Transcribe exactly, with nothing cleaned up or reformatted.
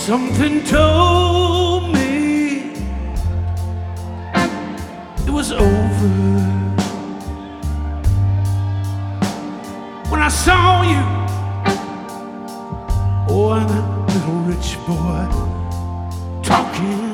Something told me it was over when I saw you. Oh, and that little rich boy talking